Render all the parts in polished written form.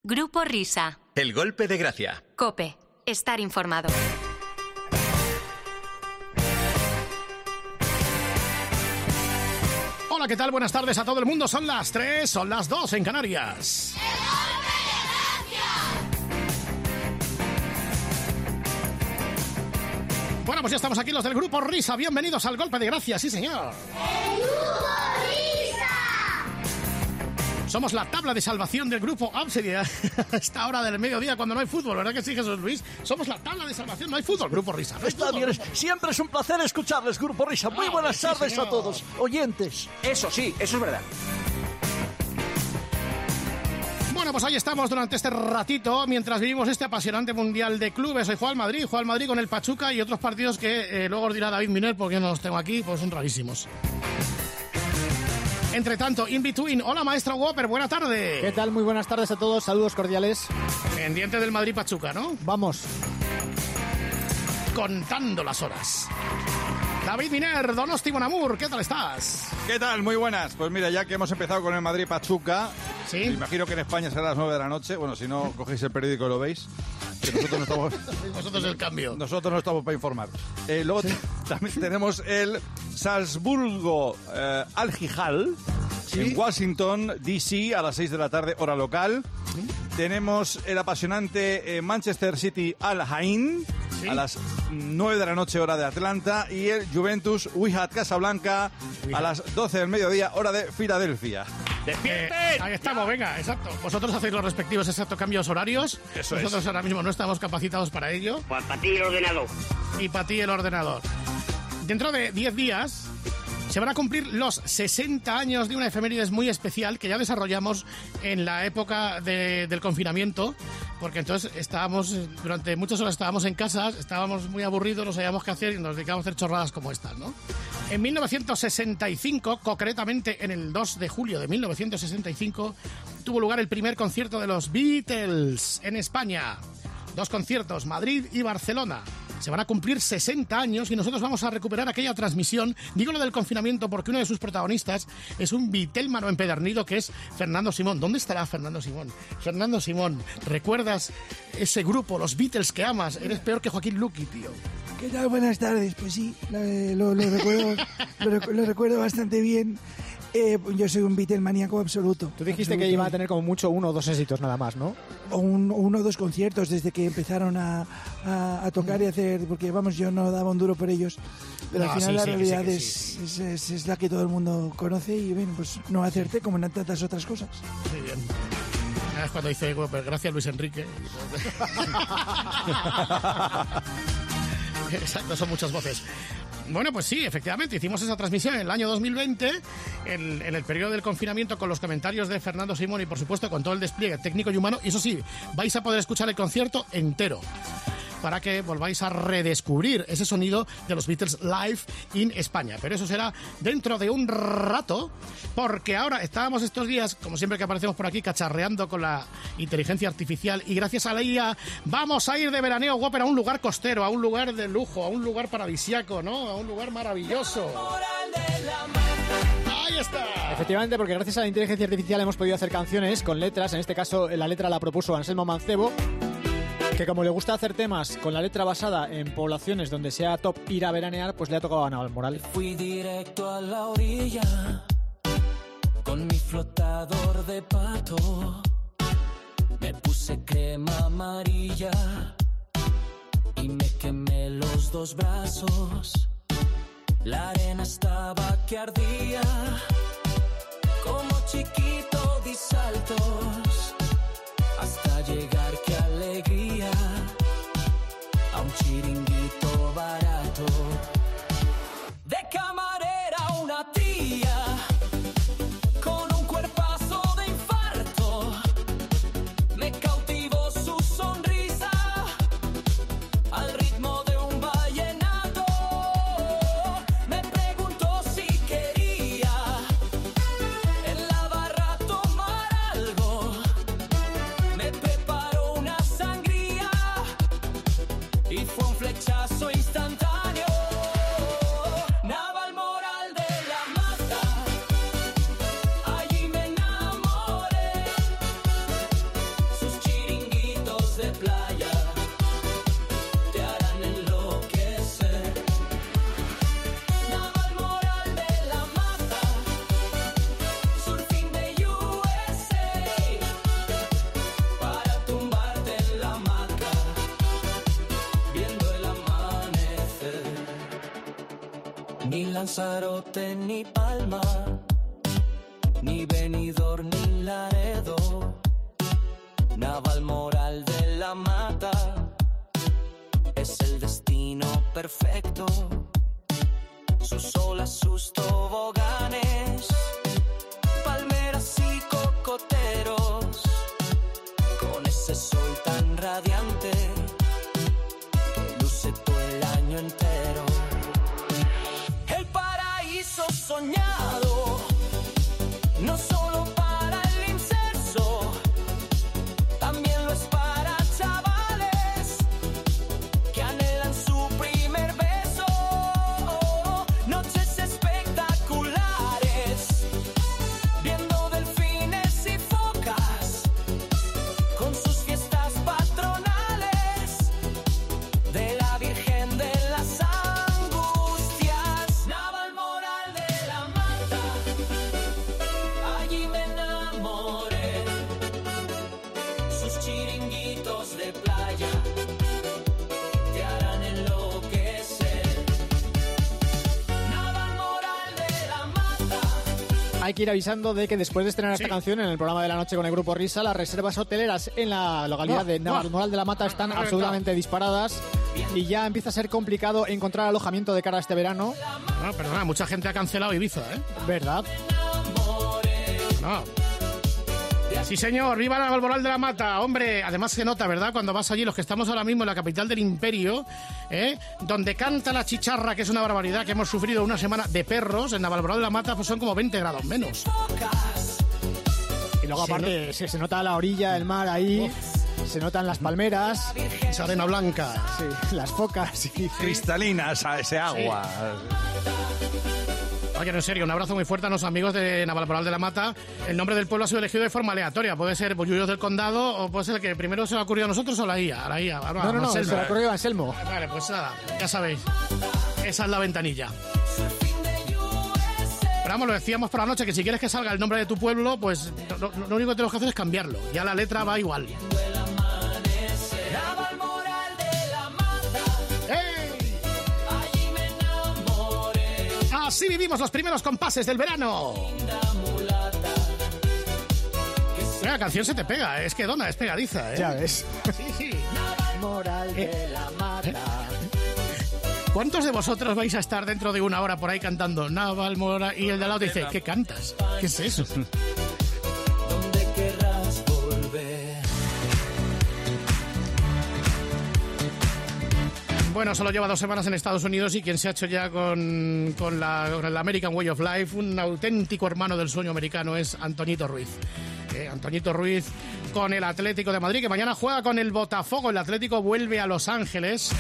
Grupo Risa. El golpe de gracia. COPE. Estar informado. Hola, ¿qué tal? Buenas tardes a todo el mundo. Son las 3, son las 2 en Canarias. Bueno, pues ya estamos aquí los del Grupo Risa. Bienvenidos al golpe de gracia, sí señor. ¡El Grupo Risa! Somos la tabla de salvación del Grupo Obsidia a esta hora del mediodía cuando no hay fútbol, ¿verdad que sí, Jesús Luis? Somos la tabla de salvación, no hay fútbol, Grupo Risa. No Está bien, siempre es un placer escucharles, Grupo Risa. Muy buenas tardes a todos, oyentes. Eso sí, eso es verdad. Bueno, pues ahí estamos durante este ratito, mientras vivimos este apasionante mundial de clubes. Hoy juega el Madrid con el Pachuca y otros partidos que luego os dirá David Miner, porque no los tengo aquí, pues son rarísimos. Entre tanto, in between, hola maestro Whopper, buena tarde. ¿Qué tal? Muy buenas tardes a todos, saludos cordiales. Pendiente del Madrid-Pachuca, ¿no? Vamos. Contando las horas. David Miner, Donosti Bonamur, ¿qué tal estás? ¿Qué tal? Muy buenas. Pues mira, ya que hemos empezado con el Madrid-Pachuca, ¿sí? Me imagino que en España será a las 9 de la noche. Bueno, si no, cogéis el periódico y lo veis. Que nosotros no estamos... Nosotros el cambio. Nosotros no estamos para informar. Luego también tenemos el Salzburgo Al-Hilal, ¿sí? En Washington, D.C., a las 6 de la tarde, hora local. ¿Sí? Tenemos el apasionante Manchester City Al-Ain, ¿sí? A las 9 de la noche, hora de Atlanta. Y el Juventus Wihad Casablanca, a las 12 del mediodía, hora de Filadelfia. Ahí estamos, venga, exacto. Vosotros hacéis los respectivos cambios horarios. Eso Nosotros es. Ahora mismo no estamos capacitados para ello. Pues para ti el ordenador. Y para ti el ordenador. Dentro de 10 días se van a cumplir los 60 años de una efemérides muy especial que ya desarrollamos en la época del confinamiento, porque entonces durante muchas horas estábamos en casa, estábamos muy aburridos, no sabíamos qué hacer y nos dedicábamos a hacer chorradas como estas, ¿no? En 1965, concretamente en el 2 de julio de 1965, tuvo lugar el primer concierto de los Beatles en España. 2 conciertos, Madrid y Barcelona. Se van a cumplir 60 años y nosotros vamos a recuperar aquella transmisión. Digo lo del confinamiento porque uno de sus protagonistas es un beatlmano empedernido que es Fernando Simón. ¿Dónde estará Fernando Simón? Fernando Simón, ¿recuerdas ese grupo, los Beatles que amas? Eres peor que Joaquín Luqui, tío. ¿Qué tal? Buenas tardes. Pues sí, lo recuerdo bastante bien. Yo soy un Beatle maníaco absoluto. Tú dijiste que iba a tener como mucho 1 o 2 éxitos nada más, ¿no? O 1 o 2 conciertos desde que empezaron a tocar y hacer, porque vamos, yo no daba un duro por ellos, pero al final la realidad es la que todo el mundo conoce y bien, pues no acerté como en tantas otras cosas. Muy bien. Es cuando dice, pues gracias Luis Enrique. Exacto, son muchas voces. Bueno, pues sí, efectivamente, hicimos esa transmisión en el año 2020, en el periodo del confinamiento, con los comentarios de Fernando Simón y, por supuesto, con todo el despliegue técnico y humano. Y eso sí, vais a poder escuchar el concierto entero para que volváis a redescubrir ese sonido de los Beatles live en España. Pero eso será dentro de un rato, porque ahora estábamos estos días, como siempre que aparecemos por aquí, cacharreando con la inteligencia artificial, y gracias a la IA vamos a ir de veraneo, Whopper, a un lugar costero, a un lugar de lujo, a un lugar paradisíaco, ¿no? A un lugar maravilloso. Ahí está. Efectivamente, porque gracias a la inteligencia artificial hemos podido hacer canciones con letras. En este caso, la letra la propuso Anselmo Mancebo, que como le gusta hacer temas con la letra basada en poblaciones donde sea top ir a veranear, pues le ha tocado a Navalmoral. Fui directo a la orilla con mi flotador de pato. Me puse crema amarilla y me quemé los 2 brazos. La arena estaba que ardía, como chiquito di saltos, hasta llegar, qué alegría, a un chiringuito barato. De camarera una tía, con un cuerpazo de infarto, me cautivó su sonrisa, al ritmo de un vallenato. Me preguntó si quería en la barra tomar algo. Me preparó una sangría y fue un flechazo instantáneo. Navalmoral de la Mata, allí me enamoré. Sus Ni Lanzarote, ni Palma, ni Benidorm, ni Laredo, Navalmoral de la Mata, es el destino perfecto. Sus olas, sus toboganes, palmeras y cocoteros, con ese sol tan radiante que luce todo el año entero. El paraíso soñado, no solo para el incenso, también lo es para chavales que anhelan su primer beso. Noches espectaculares, viendo delfines y focas, con sus fiestas patronales de la Virgen de las Angustias. Navalmoral de la Mata, allí me enamoré. Sus chiringuitos de playa te harán enloquecer. Navalmoral de la Mata. Hay que ir avisando de que después de estrenar esta canción en el programa de la noche con el Grupo Risa, las reservas hoteleras en la localidad de Navalmoral de la Mata están absolutamente disparadas y ya empieza a ser complicado encontrar alojamiento de cara a este verano. No, perdona, mucha gente ha cancelado Ibiza, ¿eh? ¿Verdad? No. Sí, señor, viva Navalmoral de la Mata, hombre. Además se nota, ¿verdad? Cuando vas allí, los que estamos ahora mismo en la capital del imperio, donde canta la chicharra, que es una barbaridad, que hemos sufrido una semana de perros, en Navalmoral de la Mata pues son como 20 grados menos. Y luego aparte se nota la orilla, el mar ahí, se notan las palmeras, esa arena blanca, sí, las focas. Cristalinas a ese agua. Oye, no, en serio, un abrazo muy fuerte a los amigos de Navalmoral de la Mata. El nombre del pueblo ha sido elegido de forma aleatoria. Puede ser Bollullos del Condado o puede ser el que primero se le ha ocurrido a nosotros o la IA. No, se le ha ocurrido a Anselmo. Vale, pues nada, ya sabéis. Esa es la ventanilla. Pero vamos, lo decíamos por la noche, que si quieres que salga el nombre de tu pueblo, pues lo único que tenemos que hacer es cambiarlo. Ya la letra va igual. Así vivimos los primeros compases del verano. La canción se te pega, es que dona, es pegadiza, ¿eh? Ya ves. Sí. Moral de la Mata. ¿Cuántos de vosotros vais a estar dentro de una hora por ahí cantando Navalmoral y el de al lado dice, ¿qué cantas? ¿Qué es eso? Donde querrás volver. Bueno, solo lleva 2 semanas en Estados Unidos y quien se ha hecho ya con el American Way of Life, un auténtico hermano del sueño americano, es Antoñito Ruiz. Antoñito Ruiz con el Atlético de Madrid, que mañana juega con el Botafogo. El Atlético vuelve a Los Ángeles.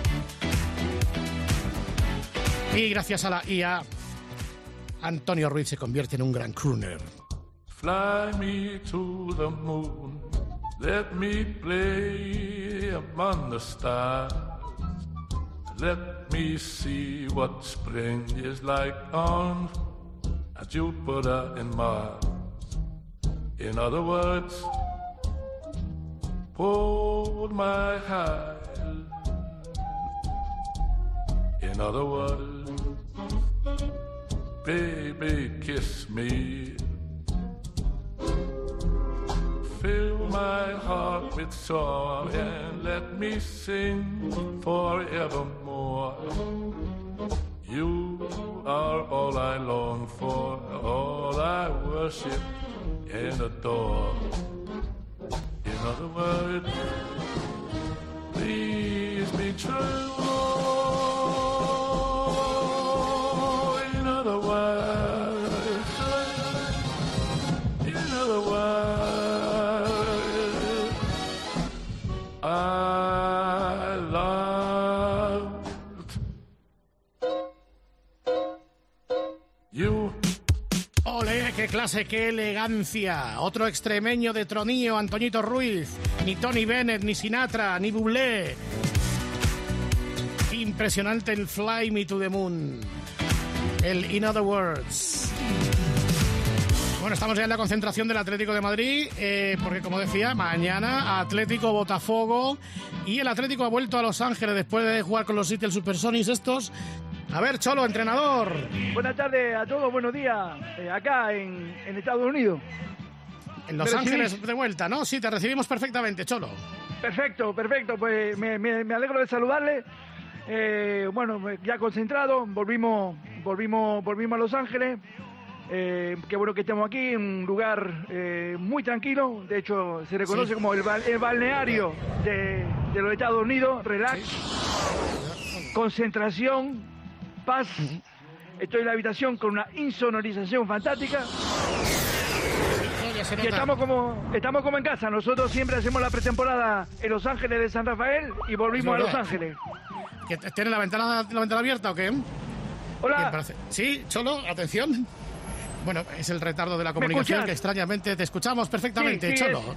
Y gracias a la IA, Antonio Ruiz se convierte en un gran crooner. Fly me to the moon, let me play among the stars. Let me see what spring is like on Jupiter and Mars. In other words, hold my hand. In other words, baby, kiss me. Fill my heart with song and let me sing forevermore. You are all I long for, all I worship and adore. In other words, please be true. In other words, I loved you. ¡Ole! ¡Qué clase, qué elegancia! Otro extremeño de tronío, Antoñito Ruiz. Ni Tony Bennett, ni Sinatra, ni Bublé. Impresionante el Fly Me to the Moon. El In Other Words. Bueno, estamos ya en la concentración del Atlético de Madrid, porque como decía, mañana Atlético Botafogo, y el Atlético ha vuelto a Los Ángeles después de jugar con los Seattle Supersonics estos. A ver, Cholo, entrenador. Buenas tardes a todos, buenos días. Acá en Estados Unidos. En Los Ángeles de vuelta, ¿no? Sí, te recibimos perfectamente, Cholo. Perfecto. Pues me alegro de saludarle. Bueno, ya concentrado, volvimos a Los Ángeles. Qué bueno que estemos aquí, en un lugar muy tranquilo. De hecho, se reconoce como el balneario de los Estados Unidos. Relax, concentración, paz. Estoy en la habitación con una insonorización fantástica. Y estamos como en casa. Nosotros siempre hacemos la pretemporada en Los Ángeles de San Rafael y volvimos a Los Ángeles. ¿Tiene la ventana abierta o qué? Hola. Sí, Cholo, atención. Bueno, es el retardo de la comunicación que extrañamente te escuchamos perfectamente, sí, Cholo.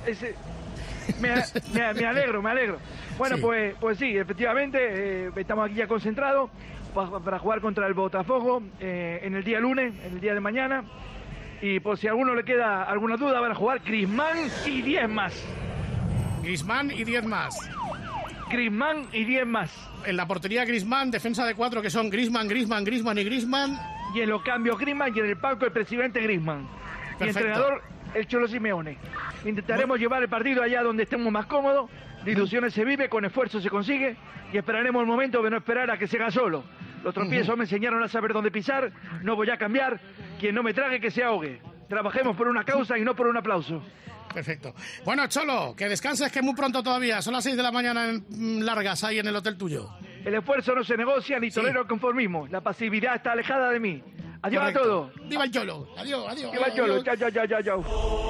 Me alegro. Bueno, sí. Pues sí, efectivamente, estamos aquí ya concentrados para jugar contra el Botafogo en el día lunes, en el día de mañana. Y por si a alguno le queda alguna duda, van a jugar Griezmann y 10 más. Griezmann y 10 más. Griezmann y 10 más. En la portería Griezmann, defensa de 4 que son Griezmann y Griezmann. Y en los cambios Griezmann y en el palco el presidente Griezmann. Perfecto. Y entrenador el Cholo Simeone. Intentaremos llevar el partido allá donde estemos más cómodos. De ilusiones se vive, con esfuerzo se consigue. Y esperaremos el momento de no esperar a que se haga solo. Los tropiezos me enseñaron a saber dónde pisar. No voy a cambiar. Quien no me trague que se ahogue. Trabajemos por una causa y no por un aplauso. Perfecto. Bueno, Cholo, que descanses, que muy pronto todavía. Son las 6 de la mañana largas ahí en el hotel tuyo. El esfuerzo no se negocia ni tolero el conformismo. La pasividad está alejada de mí. Adiós. Correcto. A todos. ¡Viva el Cholo! Adiós. ¡Viva el Cholo! Chao.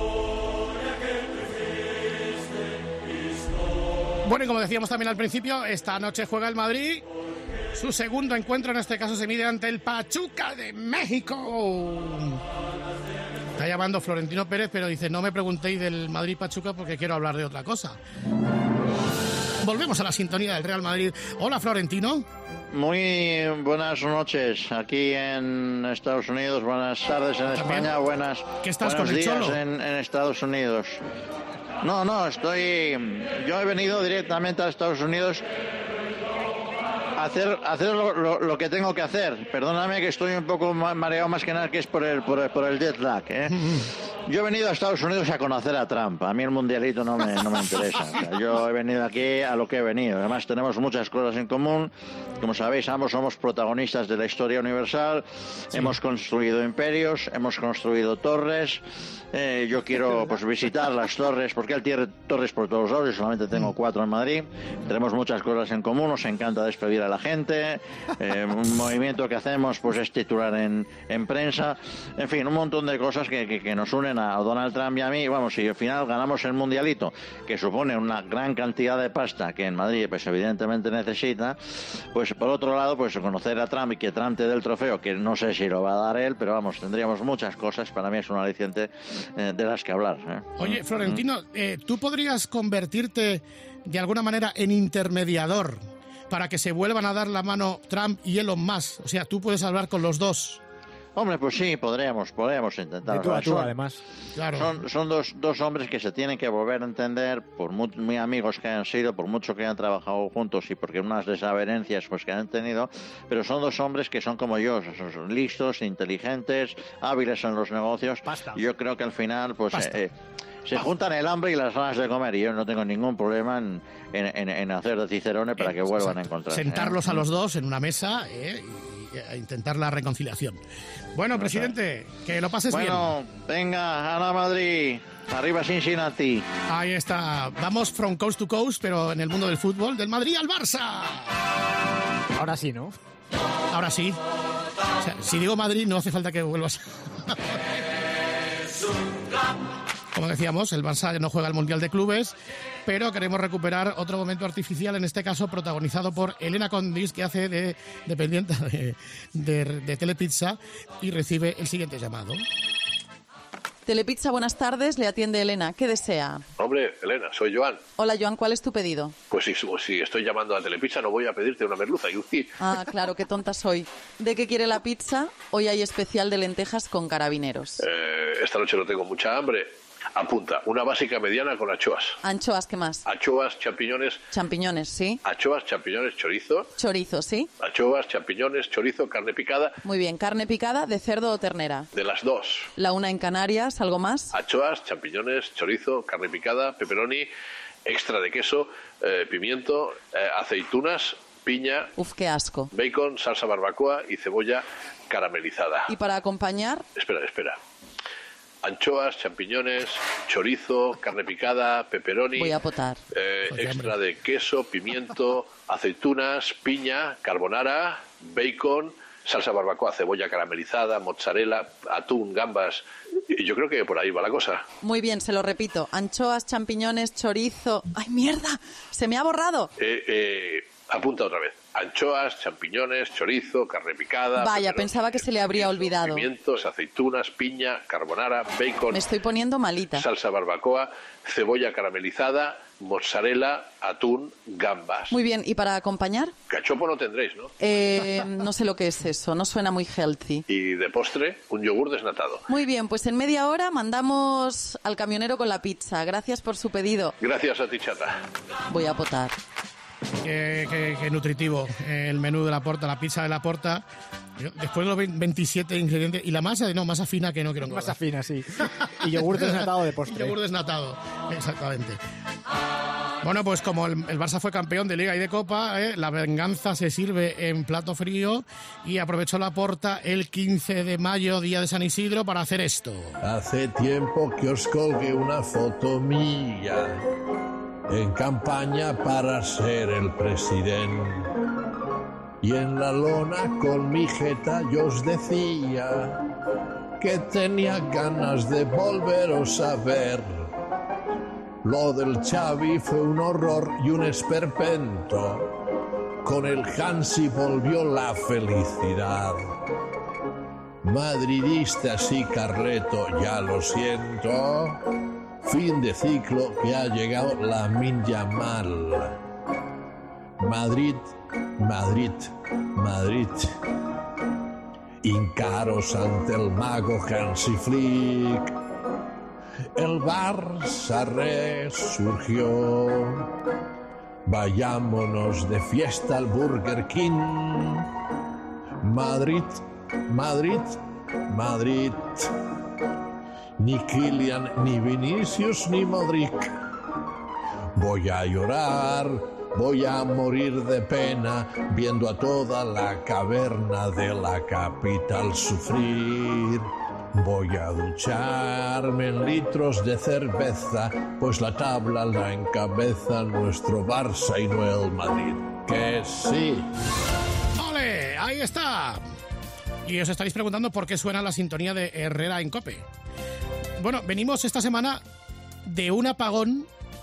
Bueno, y como decíamos también al principio, esta noche juega el Madrid. Su segundo encuentro, en este caso, se mide ante el Pachuca de México. Está llamando Florentino Pérez, pero dice, no me preguntéis del Madrid-Pachuca porque quiero hablar de otra cosa. Volvemos a la sintonía del Real Madrid. Hola, Florentino. Muy buenas noches aquí en Estados Unidos, buenas tardes en España, buenos días en Estados Unidos. No, yo he venido directamente a Estados Unidos a hacer lo que tengo que hacer. Perdóname que estoy un poco mareado, más que nada que es por el jet lag, ¿eh? Yo he venido a Estados Unidos a conocer a Trump. A mí el mundialito no me interesa. O sea, yo he venido aquí a lo que he venido. Además tenemos muchas cosas en común. Como sabéis, ambos somos protagonistas de la historia universal. Sí. Hemos construido imperios, hemos construido torres. Yo quiero visitar las torres, porque él tiene torres por todos lados. Yo solamente tengo 4 en Madrid. Tenemos muchas cosas en común. Nos encanta despedir a la gente. Un movimiento que hacemos es titular en prensa. En fin, un montón de cosas que nos unen a Donald Trump y a mí. Vamos, si al final ganamos el mundialito, que supone una gran cantidad de pasta que en Madrid evidentemente necesita, pues por otro lado conocer a Trump y que Trump te dé el trofeo, que no sé si lo va a dar él, pero vamos, tendríamos muchas cosas. Para mí es un aliciente de las que hablar, ¿eh? Oye, Florentino, ¿tú podrías convertirte de alguna manera en intermediador para que se vuelvan a dar la mano Trump y Elon Musk? O sea, tú puedes hablar con los dos. Hombre, pues sí, podríamos intentar. De tú a tú, además. Claro. Son dos hombres que se tienen que volver a entender, por muy amigos que hayan sido, por mucho que hayan trabajado juntos y porque unas desavenencias que han tenido, pero son 2 hombres que son como yo, son listos, inteligentes, hábiles en los negocios. Pasta. Y yo creo que al final, se juntan el hambre y las ganas de comer, y yo no tengo ningún problema en hacer de Cicerone para que vuelvan a encontrarse. Sentarlos a los dos en una mesa y a intentar la reconciliación. Bueno, presidente, que lo pases bien. Bueno, venga, a la Madrid. Arriba Cincinnati. Ahí está. Vamos from coast to coast, pero en el mundo del fútbol, del Madrid al Barça. Ahora sí, ¿no? Ahora sí. O sea, si digo Madrid, no hace falta que vuelvas. Como decíamos, el Barça no juega el Mundial de Clubes, pero queremos recuperar otro momento artificial, en este caso protagonizado por Elena Condis, que hace de dependiente de Telepizza, y recibe el siguiente llamado. Telepizza, buenas tardes, le atiende Elena. ¿Qué desea? Hombre, Elena, soy Joan. Hola, Joan, ¿cuál es tu pedido? Pues si estoy llamando a Telepizza no voy a pedirte una merluza. Ah, claro, qué tonta soy. ¿De qué quiere la pizza? Hoy hay especial de lentejas con carabineros. Esta noche no tengo mucha hambre. Apunta, una básica mediana con anchoas. Anchoas, ¿qué más? Anchoas, champiñones. Champiñones, sí. Anchoas, champiñones, chorizo. Chorizo, sí. Anchoas, champiñones, chorizo, carne picada. Muy bien, carne picada de cerdo o ternera. De las dos. La una en Canarias, ¿algo más? Anchoas, champiñones, chorizo, carne picada, pepperoni, extra de queso, pimiento, aceitunas, piña. Uf, qué asco. Bacon, salsa barbacoa y cebolla caramelizada. ¿Y para acompañar? Espera. Anchoas, champiñones, chorizo, carne picada, pepperoni. Voy a potar. Extra de queso, pimiento, aceitunas, piña, carbonara, bacon, salsa barbacoa, cebolla caramelizada, mozzarella, atún, gambas. Y yo creo que por ahí va la cosa. Muy bien, se lo repito. Anchoas, champiñones, chorizo... ¡Ay, mierda! ¡Se me ha borrado! Apunta otra vez. Anchoas, champiñones, chorizo, carne picada... Vaya, pensaba que se le habría olvidado. Pimientos, aceitunas, piña, carbonara, bacon... Me estoy poniendo malita. Salsa barbacoa, cebolla caramelizada, mozzarella, atún, gambas. Muy bien, ¿y para acompañar? Cachopo no tendréis, ¿no? No sé lo que es eso, no suena muy healthy. Y de postre, un yogur desnatado. Muy bien, pues en media hora mandamos al camionero con la pizza. Gracias por su pedido. Gracias a ti, chata. Voy a potar. Qué nutritivo el menú de la Porta, la pizza de la Porta. Después de los 27 ingredientes. Y la masa, no, masa fina que no quiero engordar. Masa fina, sí. Y yogur desnatado de postre. Yogur desnatado, exactamente. Bueno, pues como el Barça fue campeón de Liga y de Copa, la venganza se sirve en plato frío y aprovechó la Porta el 15 de mayo, día de San Isidro, para hacer esto. Hace tiempo que os colgué una foto mía en campaña para ser el presidente. Y en la lona con mi jeta yo os decía que tenía ganas de volveros a ver. Lo del Xavi fue un horror y un esperpento. Con el Hansi volvió la felicidad. Madridistas y Carleto, ya lo siento. Fin de ciclo que ha llegado Lamine Yamal. Madrid, Madrid, Madrid. Hincaros ante el mago Hansi Flick. El Barça resurgió. Vayámonos de fiesta al Burger King. Madrid, Madrid, Madrid. Ni Kylian, ni Vinicius, ni Modric. Voy a llorar, voy a morir de pena viendo a toda la caverna de la capital sufrir. Voy a ducharme en litros de cerveza, pues la tabla la encabeza nuestro Barça y no el Madrid. ¡Que sí! ¡Ole! ¡Ahí está! Y os estaréis preguntando por qué suena la sintonía de Herrera en COPE. Bueno, venimos esta semana de un apagón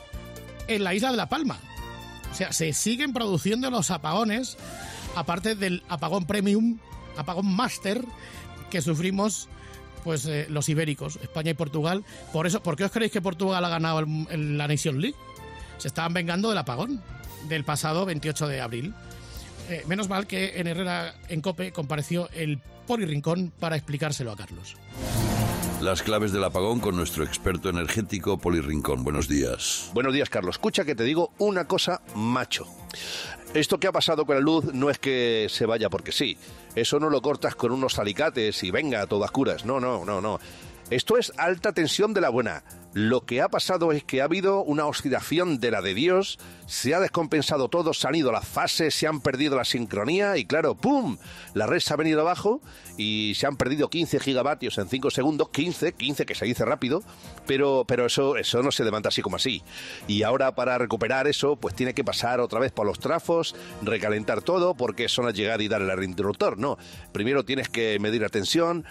en la isla de La Palma. O sea, se siguen produciendo los apagones, aparte del apagón premium, apagón máster, que sufrimos pues los ibéricos, España y Portugal. ¿Por qué os creéis que Portugal ha ganado la Nation League? Se estaban vengando del apagón del pasado 28 de abril. Menos mal que en Herrera en COPE compareció el Poli Rincón para explicárselo a Carlos. Las claves del apagón con nuestro experto energético Poli Rincón. Buenos días. Buenos días, Carlos. Escucha que te digo una cosa, macho. Esto que ha pasado con la luz no es que se vaya porque sí. Eso no lo cortas con unos alicates y venga a todas curas. No. Esto es alta tensión de la buena. Lo que ha pasado es que ha habido una oxidación de la de Dios, se ha descompensado todo, se han ido las fases, se han perdido la sincronía y claro, ¡pum! La red se ha venido abajo y se han perdido 15 gigavatios en 5 segundos, 15 que se dice rápido, pero eso no se levanta así como así. Y ahora para recuperar eso, pues tiene que pasar otra vez por los trafos, recalentar todo, porque eso no es llegar y darle al interruptor, no. Primero tienes que medir la tensión,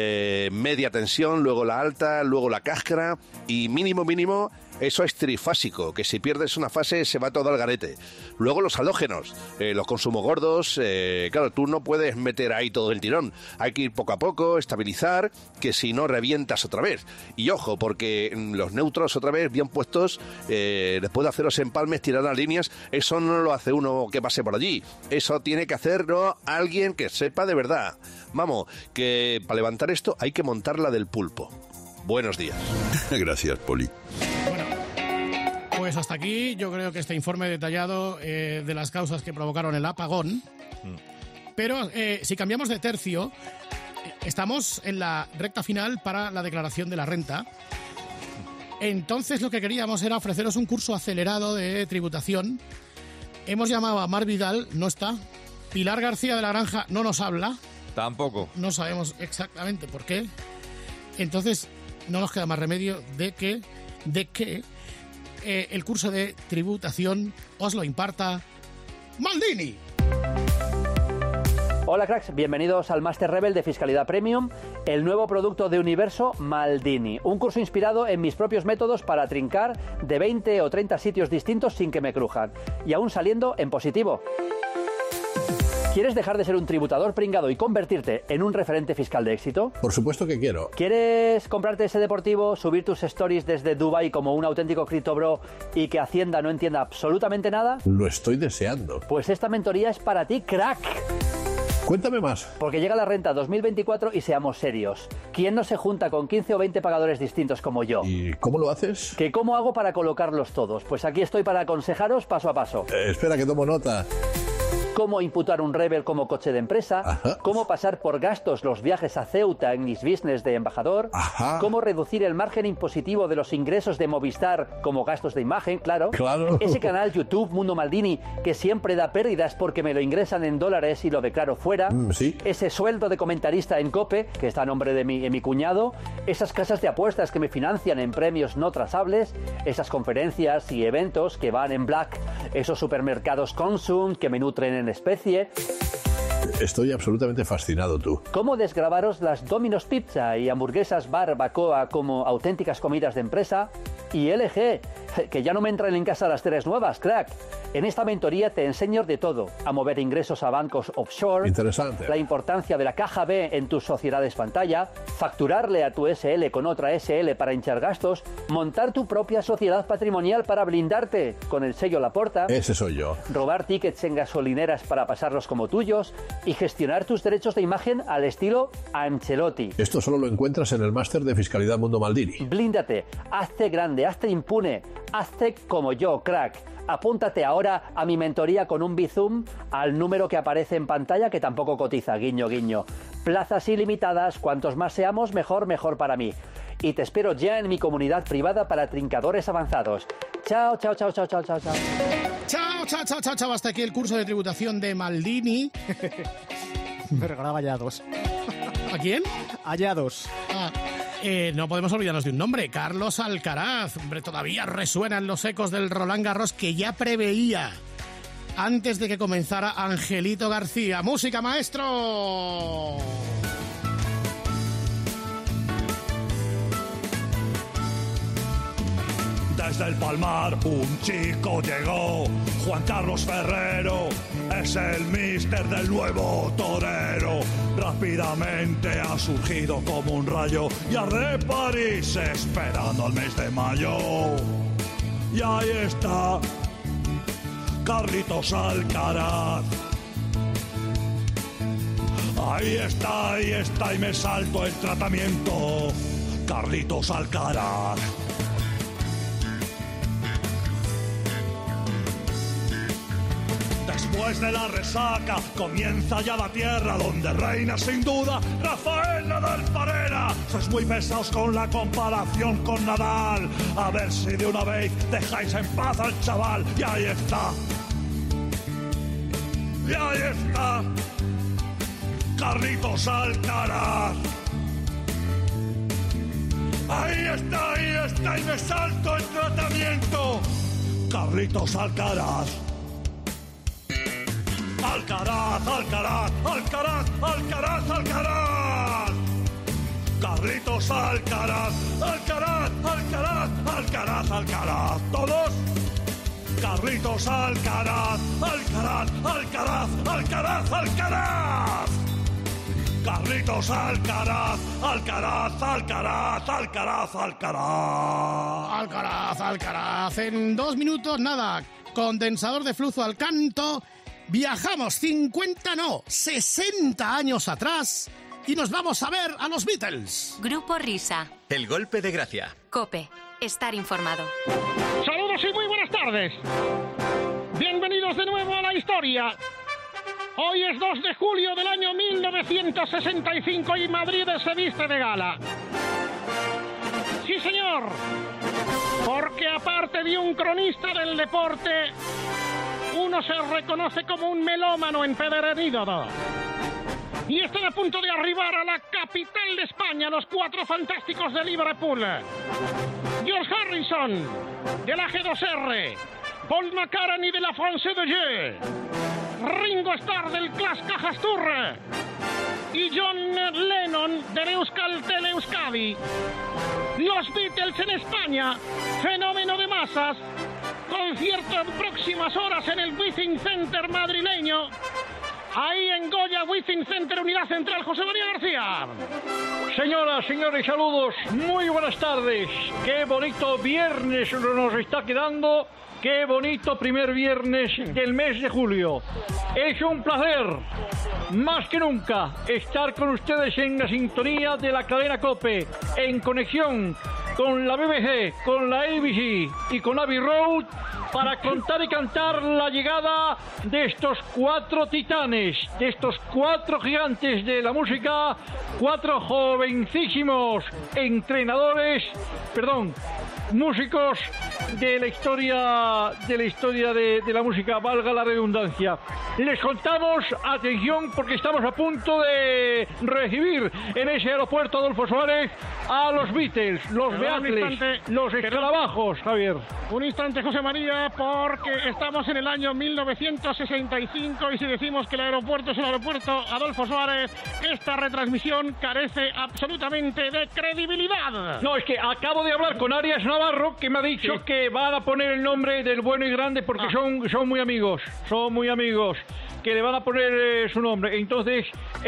media tensión, luego la alta, luego la cáscara. Y mínimo, eso es trifásico, que si pierdes una fase se va todo al garete. Luego los halógenos, los consumos gordos, claro, tú no puedes meter ahí todo el tirón. Hay que ir poco a poco, estabilizar, que si no revientas otra vez. Y ojo, porque los neutros otra vez bien puestos, después de hacer los empalmes, tirar las líneas, eso no lo hace uno que pase por allí. Eso tiene que hacerlo alguien que sepa de verdad. Vamos, que para levantar esto hay que montar la del pulpo. Buenos días. Gracias, Poli. Pues hasta aquí yo creo que este informe detallado de las causas que provocaron el apagón. Pero si cambiamos de tercio, estamos en la recta final para la declaración de la renta. Entonces lo que queríamos era ofreceros un curso acelerado de tributación. Hemos llamado a Mar Vidal, no está. Pilar García de la Granja no nos habla. Tampoco. No sabemos exactamente por qué. Entonces no nos queda más remedio de que el curso de tributación os lo imparta Maldini. Hola cracks, bienvenidos al Master Rebel de Fiscalidad Premium, el nuevo producto de Universo Maldini. Un curso inspirado en mis propios métodos para trincar de 20 o 30 sitios distintos sin que me crujan. Y aún saliendo en positivo. ¿Quieres dejar de ser un tributador pringado y convertirte en un referente fiscal de éxito? Por supuesto que quiero. ¿Quieres comprarte ese deportivo, subir tus stories desde Dubái como un auténtico criptobro y que Hacienda no entienda absolutamente nada? Lo estoy deseando. Pues esta mentoría es para ti, crack. Cuéntame más. Porque llega la renta 2024 y seamos serios. ¿Quién no se junta con 15 o 20 pagadores distintos como yo? ¿Y cómo lo haces? ¿Que cómo hago para colocarlos todos? Pues aquí estoy para aconsejaros paso a paso. Espera que tomo nota. Cómo imputar un Rebel como coche de empresa, Ajá. Cómo pasar por gastos los viajes a Ceuta en mis business de embajador, Ajá. Cómo reducir el margen impositivo de los ingresos de Movistar como gastos de imagen, claro. Ese canal YouTube Mundo Maldini que siempre da pérdidas porque me lo ingresan en dólares y lo declaro fuera. Sí. Ese sueldo de comentarista en COPE, que está a nombre de mi cuñado. Esas casas de apuestas que me financian en premios no trazables. Esas conferencias y eventos que van en black. Esos supermercados Consum que me nutren en especie. Estoy absolutamente fascinado, tú. ¿Cómo desgrabaros las Domino's Pizza y hamburguesas barbacoa como auténticas comidas de empresa? Y LG, que ya no me entran en casa las tres nuevas, crack. En esta mentoría te enseño de todo. A mover ingresos a bancos offshore. Interesante. La importancia de la caja B en tus sociedades pantalla. Facturarle a tu SL con otra SL para hinchar gastos. Montar tu propia sociedad patrimonial para blindarte con el sello Laporta. Ese soy yo. Robar tickets en gasolineras para pasarlos como tuyos. Y gestionar tus derechos de imagen al estilo Ancelotti. Esto solo lo encuentras en el Máster de Fiscalidad Mundo Maldini. Blíndate, hazte grande, hazte impune, hazte como yo, crack. Apúntate ahora a mi mentoría con un Bizum al número que aparece en pantalla, que tampoco cotiza, guiño, guiño. Plazas ilimitadas, cuantos más seamos, mejor, mejor para mí. Y te espero ya en mi comunidad privada para trincadores avanzados. Chao, chao, chao, chao, chao, chao, chao. Chao, chao, chao, chao, chao. Hasta aquí el curso de tributación de Maldini. Me regalaba hallados. ¿A quién? Hallados. No podemos olvidarnos de un nombre, Carlos Alcaraz. Hombre, todavía resuenan los ecos del Roland Garros que ya preveía antes de que comenzara Angelito García. ¡Música, maestro! Desde el Palmar un chico llegó, Juan Carlos Ferrero, es el míster del nuevo torero. Rápidamente ha surgido como un rayo y arde París esperando al mes de mayo. Y ahí está Carlitos Alcaraz. Ahí está y me salto el tratamiento. Carlitos Alcaraz. Después de la resaca comienza ya la tierra donde reina sin duda Rafael Nadal Parera. Sois muy pesados con la comparación con Nadal. A ver si de una vez dejáis en paz al chaval. Y ahí está. Y ahí está. Carlitos Alcaraz. Ahí está y me salto el tratamiento. Carlitos Alcaraz. Alcaraz, Alcaraz, Alcaraz, Alcaraz, Alcaraz. Carlitos Alcaraz, Alcaraz, Alcaraz, Alcaraz, Alcaraz. ¿Todos? Carlitos Alcaraz, Alcaraz, Alcaraz, Alcaraz, Alcaraz. Carlitos Alcaraz, Alcaraz, Alcaraz, Alcaraz, Alcaraz. Alcaraz, Alcaraz. En 2 minutos, nada. Condensador de flujo al canto. Viajamos 50, no, 60 años atrás y nos vamos a ver a los Beatles. Grupo Risa. El golpe de gracia. COPE. Estar informado. Saludos y muy buenas tardes. Bienvenidos de nuevo a la historia. Hoy es 2 de julio del año 1965 y Madrid se viste de gala. Sí, señor. Porque aparte de un cronista del deporte, uno se reconoce como un melómano empedernido. Y están a punto de arribar a la capital de España los 4 fantásticos de Liverpool. George Harrison, de la G2R, Paul McCartney de la France de Jeu, Ringo Starr del Clas Cajas Tour y John Lennon de Euskaltel Euskadi. Los Beatles en España, fenómeno de masas, concierto en próximas horas en el Within Center madrileño. Ahí en Goya, Within Center, Unidad Central, José María García. Señoras, señores, saludos, muy buenas tardes. Qué bonito viernes nos está quedando. Qué bonito primer viernes del mes de julio. Es un placer, más que nunca, estar con ustedes en la sintonía de la cadena COPE, en conexión con la BBC, con la ABC y con Abbey Road, para contar y cantar la llegada de estos 4 titanes, de estos 4 gigantes de la música, 4 jovencísimos músicos de la historia de la música, valga la redundancia. Les contamos, atención, porque estamos a punto de recibir en ese aeropuerto Adolfo Suárez a los Beatles, los Beatles, los escarabajos, Javier. Un instante, José María, porque estamos en el año 1965 y si decimos que el aeropuerto es el aeropuerto Adolfo Suárez, esta retransmisión carece absolutamente de credibilidad. No, es que acabo de hablar con Arias Navarro, que me ha dicho que van a poner el nombre del bueno y grande porque son muy amigos, que le van a poner su nombre. Entonces,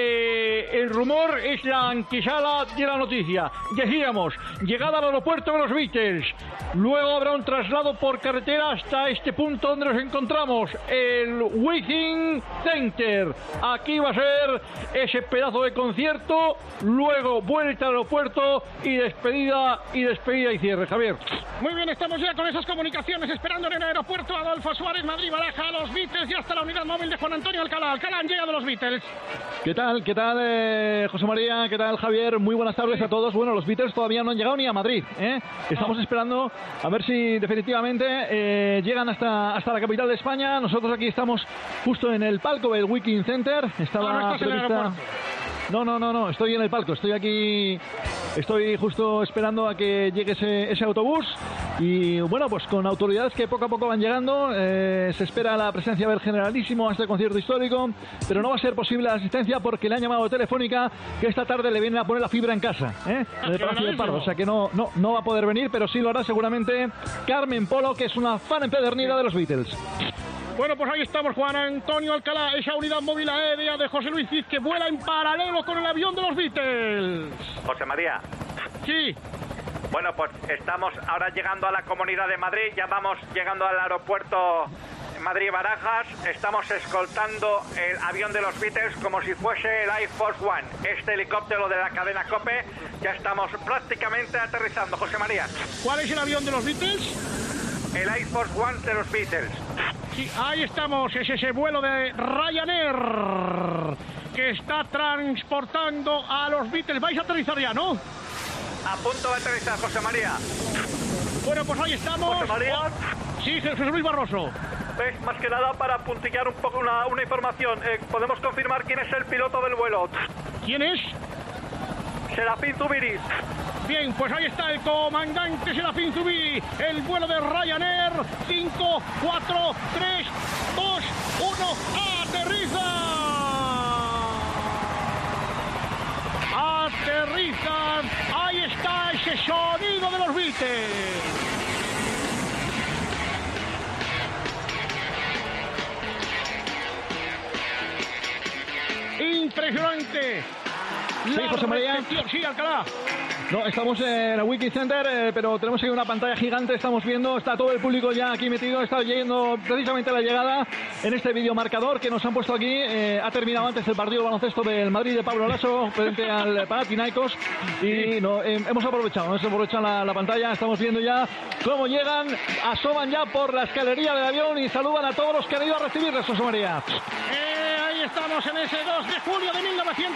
el rumor es la antesala de la noticia. Decíamos, llegada al aeropuerto de los Beatles, luego habrá un traslado por carretera hasta este punto donde nos encontramos, el Within Center. Aquí va a ser ese pedazo de concierto, luego vuelta al aeropuerto y despedida y cierre, Javier. Muy bien, estamos ya con esas comunicaciones esperando en el aeropuerto Adolfo Suárez, Madrid-Baraja, los Beatles y hasta la unidad móvil de Juan Antonio Alcalá. Alcalá, han llegado los Beatles. ¿Qué tal, José María? ¿Qué tal, Javier? Muy buenas tardes a todos. Bueno, los Beatles todavía no han llegado ni a Madrid, ¿eh? Estamos esperando a ver si definitivamente llegan hasta la capital de España. Nosotros aquí estamos justo en el palco del Within Center. Estaba prevista... No, estoy en el palco, estoy aquí, estoy justo esperando a que llegue ese autobús y bueno, pues con autoridades que poco a poco van llegando, se espera la presencia del generalísimo a este concierto histórico, pero no va a ser posible la asistencia porque le han llamado de Telefónica que esta tarde le vienen a poner la fibra en casa, en el Palacio del Pardo, o sea que no va a poder venir, pero sí lo hará seguramente Carmen Polo, que es una fan empedernida de los Beatles. Bueno, pues ahí estamos, Juan Antonio Alcalá, esa unidad móvil aérea de José Luis Cid que vuela en paralelo con el avión de los Beatles. José María. Sí. Bueno, pues estamos ahora llegando a la Comunidad de Madrid, ya vamos llegando al aeropuerto Madrid-Barajas, estamos escoltando el avión de los Beatles como si fuese el Air Force One, este helicóptero de la cadena COPE, ya estamos prácticamente aterrizando, José María. ¿Cuál es el avión de los Beatles? El Air Force One de los Beatles. Sí, ahí estamos, es ese vuelo de Ryanair que está transportando a los Beatles. Vais a aterrizar ya, ¿no? A punto de aterrizar, José María. Bueno, pues ahí estamos. José María. Sí, José Luis Barroso. ¿Ves? Más que nada para puntillar un poco una información. ¿Podemos confirmar quién es el piloto del vuelo? ¿Quién es? Serafín Zubiri. Bien, pues ahí está el comandante Serafín Zubiri. El vuelo de Ryanair. 5, 4, 3, 2, 1. ¡Aterriza! ¡Aterrizan! Ahí está ese sonido de los Beatles. Impresionante. Sí, José María. Sí, Alcalá. No, estamos en el Wiki Center, pero tenemos aquí una pantalla gigante, estamos viendo, está todo el público ya aquí metido, está yendo precisamente la llegada en este videomarcador que nos han puesto aquí. Ha terminado antes el partido de baloncesto del Madrid de Pablo Lasso frente al Panathinaikos y no, hemos aprovechado la pantalla, estamos viendo ya cómo llegan, asoman ya por la escalería del avión y saludan a todos los que han ido a recibirles, José María. Ahí estamos en ese 2 de julio de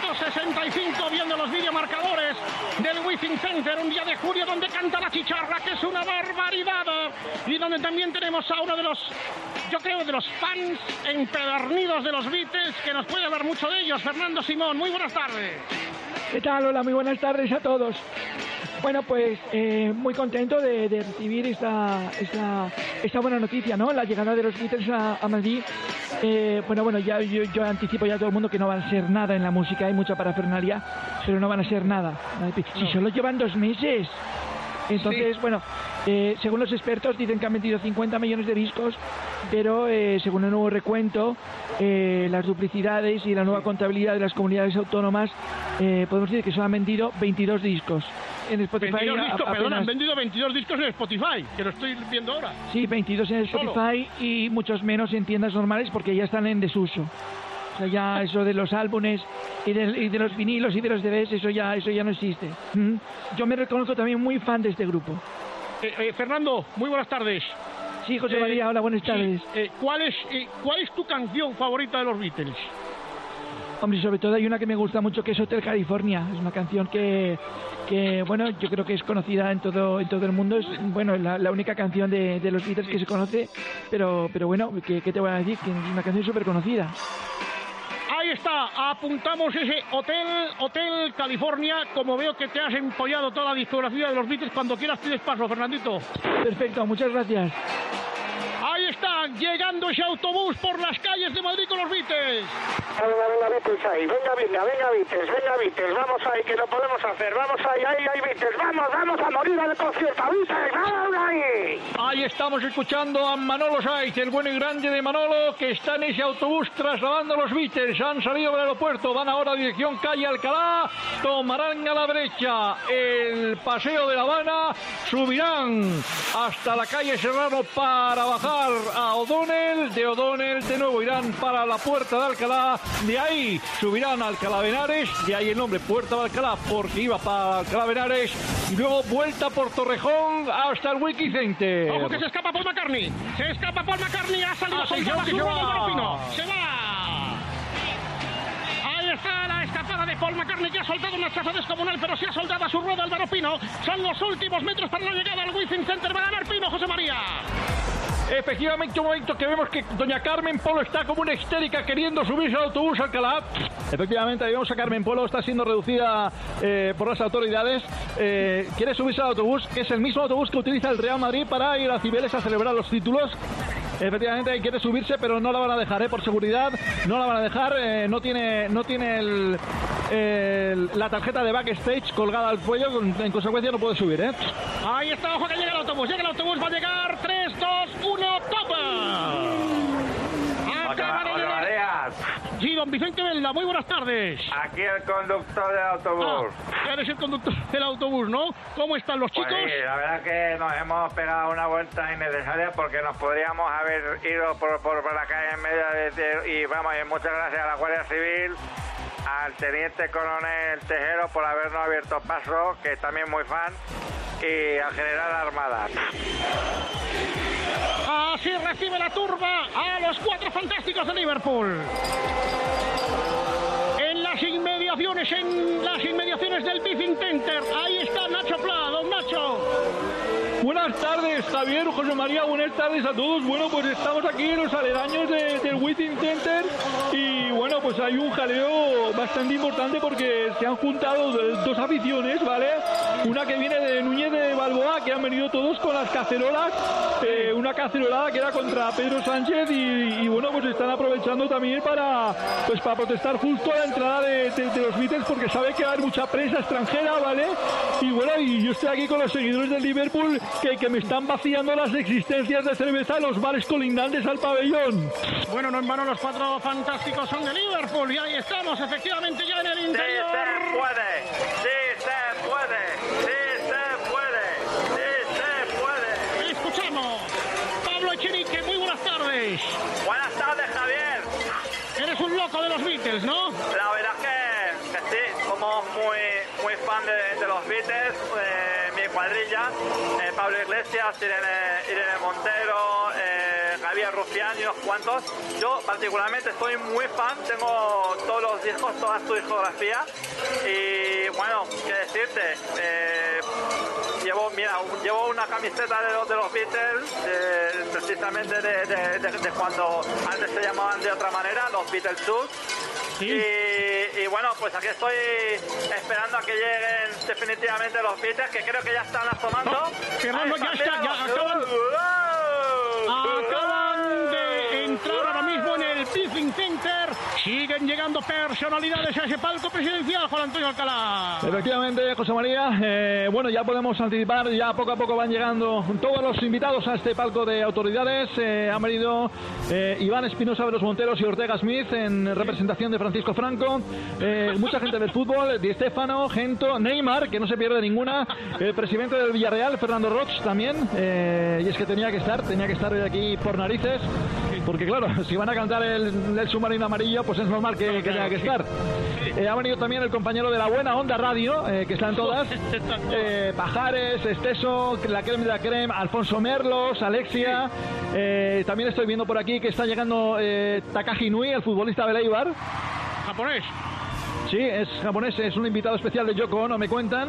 1965 viendo los videomarcadores del Withing Center, un día de julio donde canta la chicharra, que es una barbaridad, y donde también tenemos a uno de los, yo creo, de los fans empedernidos de los Beatles, que nos puede hablar mucho de ellos, Fernando Simón. Muy buenas tardes. ¿Qué tal? Hola, muy buenas tardes a todos. Bueno, pues muy contento de recibir esta buena noticia, ¿no? La llegada de los Beatles a Madrid. Bueno, ya yo anticipo ya a todo el mundo que no van a ser nada en la música, hay mucha parafernalia, pero no van a ser nada. Si solo llevan 2 meses. Entonces, sí. Bueno, según los expertos dicen que han vendido 50 millones de discos, pero según el nuevo recuento, las duplicidades y la nueva contabilidad de las comunidades autónomas, podemos decir que solo han vendido 22 discos. En Spotify 22 discos, apenas... perdón, han vendido 22 discos en Spotify, que lo estoy viendo ahora. Sí, 22 en Spotify y muchos menos en tiendas normales porque ya están en desuso. O sea, ya eso de los álbumes y de los vinilos y de los DVDs, eso ya no existe. Yo me reconozco también muy fan de este grupo. Fernando, muy buenas tardes. Sí, José María, hola, buenas tardes. Sí, ¿cuál es tu canción favorita de los Beatles? Hombre, sobre todo hay una que me gusta mucho, que es Hotel California. Es una canción que bueno, yo creo que es conocida en todo el mundo. Es, bueno, la única canción de los Beatles que se conoce, pero bueno, ¿qué te voy a decir? Que es una canción súper conocida. Ahí está, apuntamos ese Hotel California. Como veo que te has empollado toda la discografía de los Beatles, cuando quieras tienes paso, Fernandito. Perfecto, muchas gracias. Ahí está, llegando ese autobús por las calles de Madrid con los Beatles. Venga, Beatles ahí, venga Beatles, vamos ahí, que lo podemos hacer, vamos ahí, Beatles, vamos a morir al concierto, Beatles, vamos ahí. Ahí estamos escuchando a Manolo Saiz, el bueno y grande de Manolo, que está en ese autobús trasladando a los Beatles. Han salido del aeropuerto, van ahora a dirección calle Alcalá, tomarán a la derecha el Paseo de La Habana, subirán hasta la calle Serrano para bajar a O'Donnell, de O'Donnell de nuevo irán para la Puerta de Alcalá, de ahí subirán a Alcalá de Henares, de ahí el nombre Puerta de Alcalá porque iba para Alcalá de Henares, y luego vuelta por Torrejón hasta el Wiki Center. Ojo que se escapa Paul McCartney, ha salido soltada su rueda de Pino, se va. Ahí está la escapada de Paul McCartney, que ha soltado una chafa descomunal, pero se ha soltado a su rueda Álvaro Pino. Son los últimos metros para la llegada al Withing Center. Va a ganar Pino, José María. Efectivamente, un momento que vemos que doña Carmen Polo está como una histérica queriendo subirse al autobús Alcalá. Efectivamente, ahí vemos a Carmen Polo, está siendo reducida por las autoridades. Quiere subirse al autobús, que es el mismo autobús que utiliza el Real Madrid para ir a Cibeles a celebrar los títulos. Efectivamente, ahí quiere subirse, pero no la van a dejar, por seguridad. No la van a dejar, no tiene la tarjeta de backstage colgada al cuello, en consecuencia no puede subir, Ahí está, ojo que llega el autobús, va a llegar, 3, 2, 1, ¡topa! Sí, don Vicente Velda, muy buenas tardes. Aquí el conductor del autobús. Eres el conductor del autobús, ¿no? ¿Cómo están los chicos? Pues sí, la verdad que nos hemos pegado una vuelta innecesaria porque nos podríamos haber ido por la calle en medio y vamos, y muchas gracias a la Guardia Civil, al teniente coronel Tejero por habernos abierto paso, que es también muy fan, y al general Armada. Así recibe la turba a los 4 fantásticos de Liverpool. En las inmediaciones del Withing Center. Ahí está Nacho Pla, don Nacho. Buenas tardes, Javier, José María, buenas tardes a todos. Bueno, pues estamos aquí en los aledaños del Withing Center y bueno, pues hay un jaleo bastante importante porque se han juntado 2 aficiones, ¿vale? Una que viene de Núñez de Balboa, que han venido todos con las cacerolas, una cacerolada que era contra Pedro Sánchez y bueno, pues están aprovechando también para protestar justo a la entrada de los Beatles porque sabe que va a haber mucha prensa extranjera, ¿vale? Y bueno, y yo estoy aquí con los seguidores del Liverpool que me están vaciando las existencias de cerveza en los bares colindantes al pabellón. Bueno, no en vano los 4 fantásticos son de Liverpool y ahí estamos efectivamente ya en el interior. Sí se puede, sí se puede, sí tardes. Buenas tardes, Javier. Eres un loco de los Beatles, ¿no? La verdad que sí, somos muy fan de los Beatles, mi cuadrilla, Pablo Iglesias, Irene Montero, Javier Rufián y unos cuantos. Yo particularmente soy muy fan, tengo todos los discos, toda su discografía y bueno, qué decirte, llevo una camiseta de los Beatles, precisamente de cuando antes se llamaban de otra manera, los Beatles Tours. ¿Sí? Y bueno, pues aquí estoy esperando a que lleguen definitivamente los Beatles, que creo que ya están asomando. Fernando, ya está, ya acaban de entrar ahora mismo en el Piffling Center. Siguen llegando personalidades a ese palco presidencial, Juan Antonio Alcalá. Efectivamente, José María. Bueno, ya podemos anticipar, ya poco a poco van llegando todos los invitados a este palco de autoridades. Han venido Iván Espinosa de los Monteros y Ortega Smith en representación de Francisco Franco. Mucha gente del fútbol, Di Stéfano, Gento, Neymar, que no se pierde ninguna. El presidente del Villarreal, Fernando Roch, también. Y es que tenía que estar aquí por narices. Porque claro, si van a cantar el submarino amarillo, pues es normal que tenga que estar. Ha venido también el compañero de la Buena Onda Radio, que están todas. Pajares, Esteso, la creme de la creme, Alfonso Merlos, Alexia. También estoy viendo por aquí que está llegando Takashi Nui, el futbolista de Eibar. ¿Japonés? Sí, es japonés, es un invitado especial de Yoko Ono, me cuentan.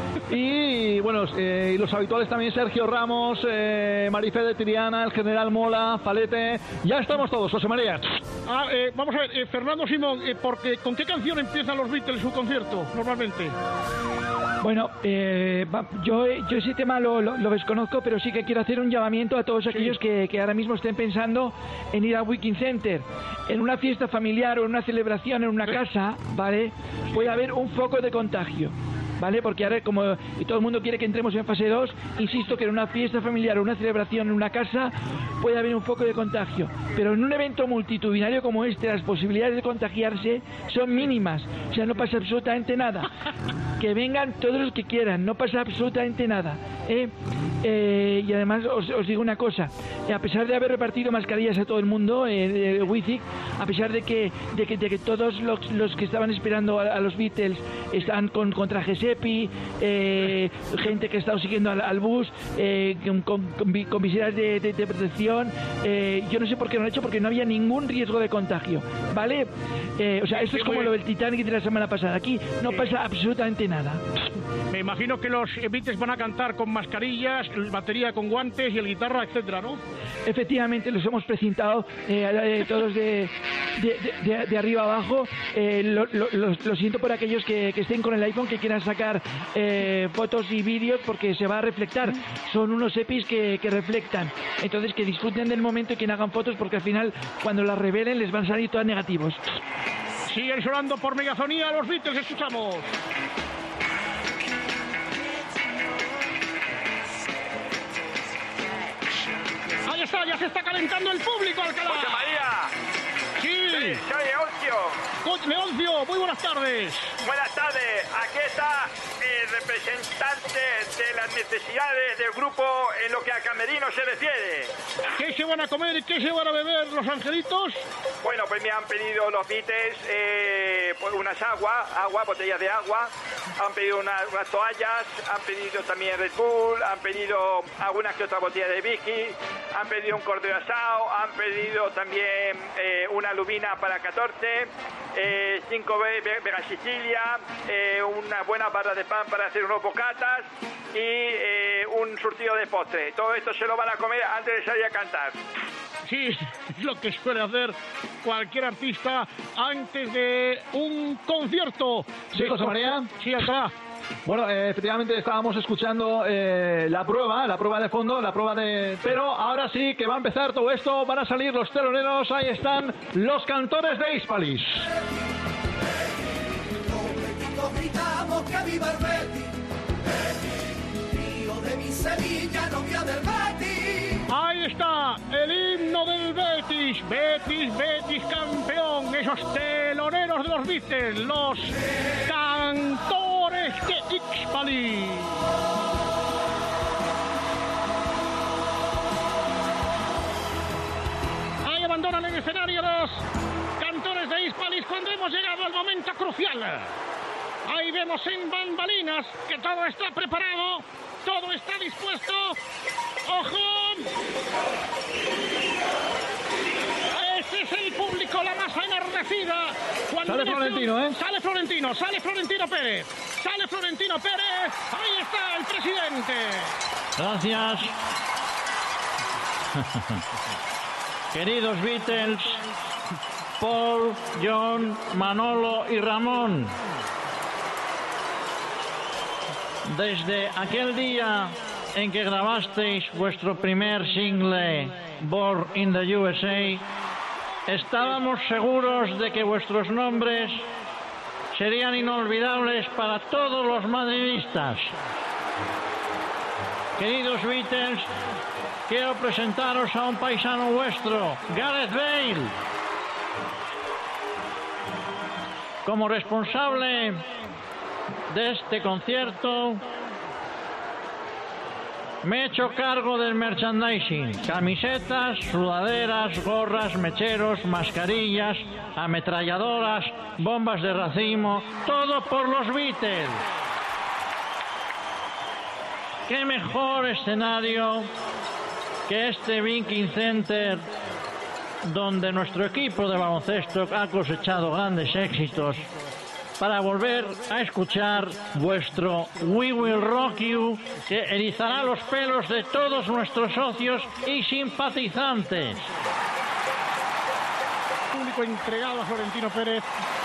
Y bueno, y los habituales también, Sergio Ramos, Marifé de Triana, el general Mola, Falete. Ya estamos todos, José María. Vamos a ver, Fernando Simón, porque ¿con qué canción empiezan los Beatles su concierto normalmente? Bueno, yo ese tema lo desconozco, pero sí que quiero hacer un llamamiento a todos aquellos que ahora mismo estén pensando en ir a Wiking Center. En una fiesta familiar o en una celebración en una casa, ¿vale? Puede haber un foco de contagio, ¿vale? Porque ahora, como todo el mundo quiere que entremos en fase 2, insisto que en una fiesta familiar o una celebración en una casa puede haber un foco de contagio. Pero en un evento multitudinario como este, las posibilidades de contagiarse son mínimas. O sea, no pasa absolutamente nada. Que vengan todos los que quieran, no pasa absolutamente nada. Y además os digo una cosa, a pesar de haber repartido mascarillas a todo el mundo, WICIC, a pesar de que todos los que estaban esperando a los Beatles están con trajes EPI, gente que ha estado siguiendo al bus, con viseras de protección, yo no sé por qué no lo han hecho, porque no había ningún riesgo de contagio, ¿vale? O sea, esto es como lo del Titanic de la semana pasada, aquí no pasa absolutamente nada. Me imagino que los Beatles van a cantar con mascarillas, batería con guantes y el guitarra, etcétera, ¿no? Efectivamente, los hemos precintado todos de arriba abajo. Lo siento por aquellos que estén con el iPhone, que quieran sacar fotos y vídeos, porque se va a reflectar. Son unos EPIs que reflectan. Entonces, que disfruten del momento y que hagan fotos, porque al final, cuando las revelen, les van a salir todas negativos. Siguen sonando por megafonía los Beatles, escuchamos. Ahí está, ya se está calentando el público, Alcalá. ¡José María! Sí. Soy Leoncio. Leoncio, muy buenas tardes. Buenas tardes. Aquí está el representante de las necesidades del grupo en lo que a camerino se refiere. ¿Qué se van a comer y qué se van a beber los angelitos? Bueno, pues me han pedido los Beatles pues unas botellas de agua, han pedido unas toallas, han pedido también Red Bull, han pedido algunas que otras botellas de whisky, han pedido un cordero asado, han pedido también una lubina para 14, 5 Vega Sicilia, una buena barra de pan para hacer unos bocatas y un surtido de postre. Todo esto se lo van a comer antes de salir a cantar. Sí, es lo que suele hacer cualquier artista antes de un concierto. Sí, José María. Sí, acá. Bueno, efectivamente estábamos escuchando la prueba de fondo, pero ahora sí que va a empezar todo esto, van a salir los teloneros, ahí están los cantores de Hispalis. Gritamos que viva el Betis, tío de mi Sevilla, novia del Betis. Ahí está el himno del Betis, Betis campeón, esos teloneros de los Beatles, los cantores de Hispalis. abandonan el escenario los cantores de Hispalis cuando hemos llegado al momento crucial. Ahí vemos en bambalinas que todo está preparado, todo está dispuesto. ¡Ojo! Ese es el público, la masa enardecida. Sale Florentino, ¿eh? Sale Florentino Pérez. Sale Florentino Pérez. Ahí está el presidente. Gracias. Queridos Beatles, Paul, John, Manolo y Ramón. Desde aquel día en que grabasteis vuestro primer single, Born in the USA, estábamos seguros de que vuestros nombres serían inolvidables para todos los madridistas. Queridos Beatles, quiero presentaros a un paisano vuestro, Gareth Bale. Como responsable de este concierto, me he hecho cargo del merchandising: camisetas, sudaderas, gorras, mecheros, mascarillas, ametralladoras, bombas de racimo, todo por los Beatles. ¿Qué mejor escenario que este Viking Center, donde nuestro equipo de baloncesto ha cosechado grandes éxitos, para volver a escuchar vuestro We Will Rock You, que erizará los pelos de todos nuestros socios y simpatizantes? Público entregado a Florentino Pérez.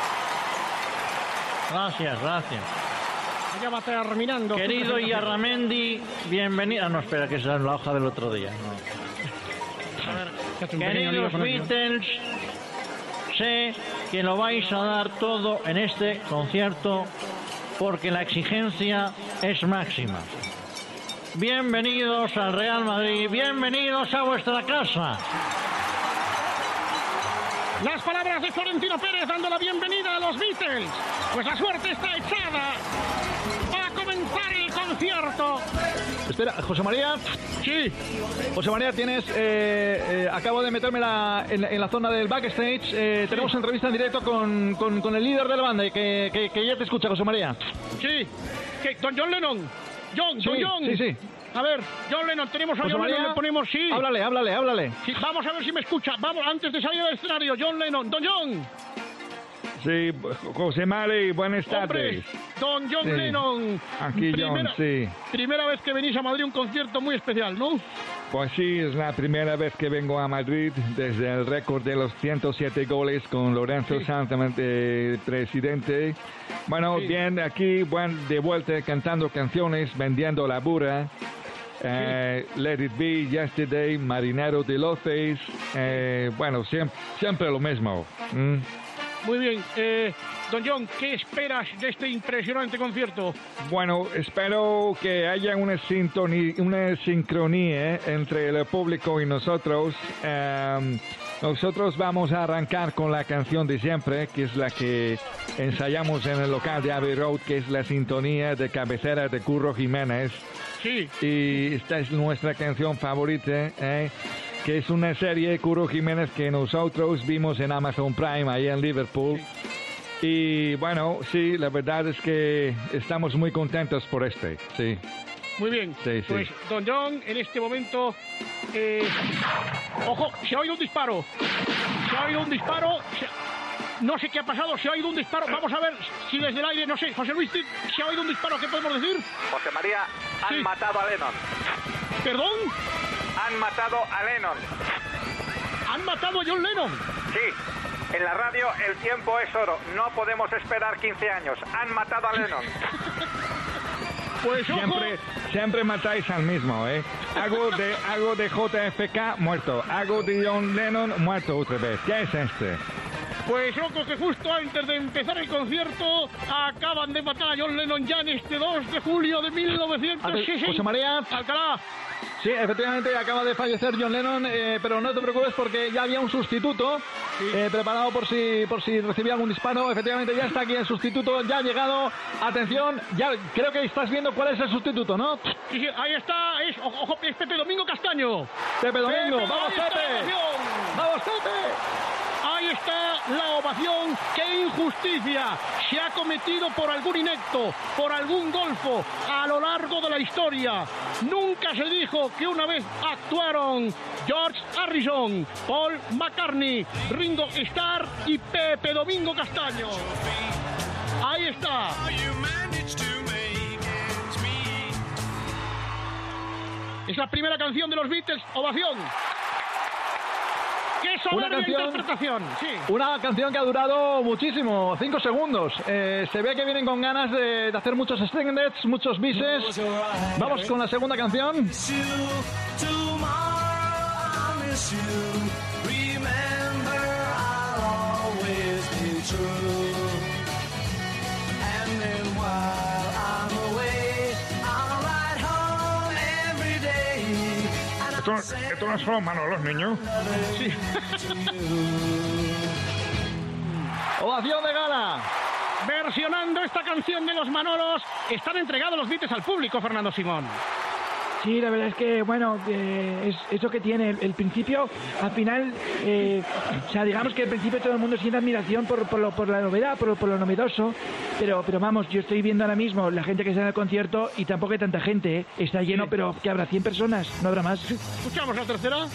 Gracias. Ya va terminando. Querido Iarramendi, bienvenido. Ah, no, espera, que esa es la hoja del otro día. No. A ver, queridos Beatles, sé que lo vais a dar todo en este concierto porque la exigencia es máxima. Bienvenidos al Real Madrid, bienvenidos a vuestra casa. Las palabras de Florentino Pérez dando la bienvenida a los Beatles. Pues la suerte está echada. Va a comenzar el concierto. Espera, José María. Sí. José María, tienes... acabo de meterme en la zona del backstage. Tenemos entrevista en directo con el líder de la banda, que ya te escucha, José María. Sí. Don John Lennon. Don John. Sí. A ver, John Lennon, tenemos a José John María, Lennon, le ponemos sí. Háblale. Sí, vamos a ver si me escucha. Vamos, antes de salir del escenario, John Lennon. Don John. Sí, José María, buenas tardes. Don John Lennon. Aquí John, sí. Primera vez que venís a Madrid, un concierto muy especial, ¿no? Pues sí, es la primera vez que vengo a Madrid desde el récord de los 107 goles con Lorenzo Sanz, presidente. Bueno, bien, aquí de vuelta cantando canciones, vendiendo la burra. Let It Be, Yesterday, Marinero de Loces. Bueno, siempre lo mismo. Muy bien. Don John, ¿qué esperas de este impresionante concierto? Bueno, espero que haya una sincronía entre el público y nosotros. Nosotros vamos a arrancar con la canción de siempre, que es la que ensayamos en el local de Abbey Road, que es la sintonía de cabecera de Curro Jiménez. Sí. Y esta es nuestra canción favorita, que es una serie, Curro Jiménez, que nosotros vimos en Amazon Prime, ahí en Liverpool. Y bueno, sí, la verdad es que estamos muy contentos por sí. Muy bien, sí. Pues don John, en este momento... ¡Ojo! Se ha oído un disparo. No sé qué ha pasado, se ha oído un disparo. Vamos a ver si desde el aire, no sé, José Luis, se ha oído un disparo, ¿qué podemos decir? José María, han matado a Lennon. ¿Perdón? Han matado a Lennon. ¿Han matado a John Lennon? Sí. En la radio el tiempo es oro. No podemos esperar 15 años. Han matado a Lennon. Pues siempre matáis al mismo, Hago de JFK, muerto. Hago de John Lennon, muerto otra vez. ¿Qué es este? Pues ojo que justo antes de empezar el concierto acaban de matar a John Lennon ya en este 2 de julio de 1960. José María. Alcalá. Sí, efectivamente acaba de fallecer John Lennon, pero no te preocupes porque ya había un sustituto preparado por si recibía algún disparo. Efectivamente ya está aquí el sustituto, ya ha llegado. Atención, ya creo que estás viendo cuál es el sustituto, ¿no? Sí, ahí está, es Pepe Domingo Castaño. Pepe Domingo, vamos Pepe. ¡Vamos Pepe! la ovación. ¡Qué injusticia se ha cometido por algún inepto, por algún golfo a lo largo de la historia! Nunca se dijo que una vez actuaron George Harrison, Paul McCartney, Ringo Starr y Pepe Domingo Castaño. Ahí está. Es la primera canción de los Beatles, ovación. ¡Qué soberbia interpretación! Sí. Una canción que ha durado muchísimo, 5 segundos. Se ve que vienen con ganas de hacer muchos extendeds, muchos bises. Vamos con la segunda canción. ¿Esto no son Manolos, niño? Sí. Ovación de gala. Versionando esta canción de los Manolos, están entregados los Beatles al público, Fernando Simón. Sí, la verdad es que, bueno, es eso que tiene el principio, al final, o sea, digamos que al principio todo el mundo siente admiración por la novedad, por lo novedoso, pero vamos, yo estoy viendo ahora mismo la gente que está en el concierto y tampoco hay tanta gente, ¿eh? Está lleno, sí. Pero que habrá 100 personas, no habrá más. Escuchamos la tercera.